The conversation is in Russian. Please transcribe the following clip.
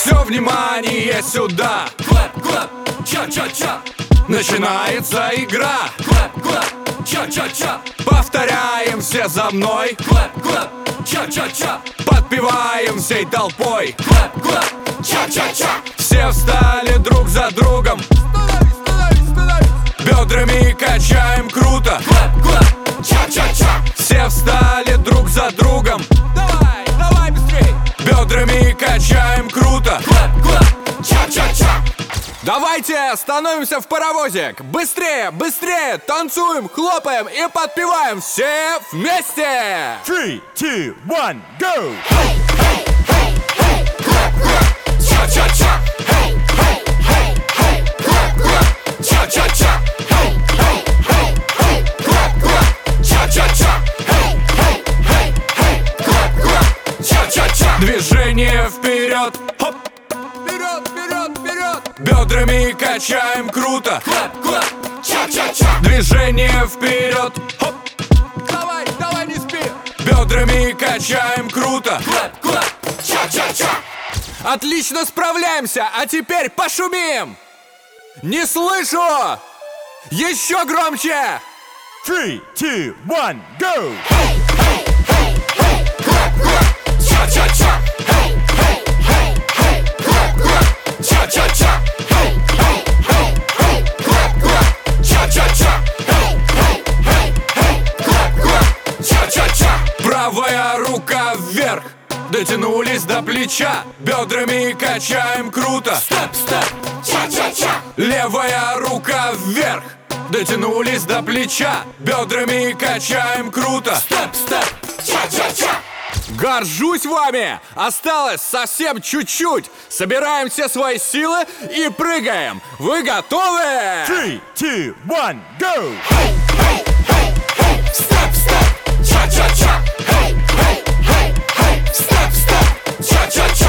Все внимание сюда. Клэп, клэп, ча-ча-ча. Начинается игра. Клэп, клэп, ча-ча-ча. Повторяем все за мной. Клэп, клэп, ча-ча-ча. Подпеваем всей толпой. Клэп, клэп, ча-ча-ча. Все встали друг за другом. Бедрами качаем круто. Клэп, клэп, ча-ча-ча. Все встали друг за другом. Давай, давай быстрей. Бедрами качаем круто. Клэп, клэп, ча-ча-ча. Давайте становимся в паровозик. Быстрее, быстрее. Танцуем, хлопаем и подпеваем. Все вместе. 3, 2, 1, go! Hey, hey, hey, hey. Клэп, клэп, ча-ча-ча. Hey, hey, hey, hey. Клэп, клэп, ча-ча-ча. Hey, hey, hey, hey. Клэп, клэп, ча-ча-ча. Hey, hey, hey, hey. Клэп, клэп, ча-ча-ча. Движение вперед. Хоп. Вперед, вперед, вперед. Бедрами качаем круто. Клэп, клэп, ча-ча-ча. Движение вперед. Хоп. Давай, давай, не спи. Бедрами качаем круто. Клэп, клэп, ча-ча-ча. Отлично справляемся, а теперь пошумим. Не слышу. Еще громче. 3, 2, 1, go! Hey, hey, hey, hey. Клэп, клэп, ча-ча-ча. Hey, hey, hey, hey. Клэп, клэп, ча-ча-ча. Hey, hey, hey, hey. Клэп, клэп, ча-ча-ча. Hey, hey, hey, hey. Клэп, клэп, ча-ча-ча. Правая рука вверх. Дотянулись до плеча. Бедрами качаем круто. Степ, степ, ча-ча-ча. Левая рука вверх. Дотянулись до плеча. Бедрами качаем круто. Степ, степ, ча-ча-ча. Горжусь вами! Осталось совсем чуть-чуть. Собираем все свои силы и прыгаем. Вы готовы? 3, 2, 1, go! Hey, hey, hey, hey. Step, step, cha-cha-cha. Hey, hey, hey, hey. Step, step, cha-cha-cha.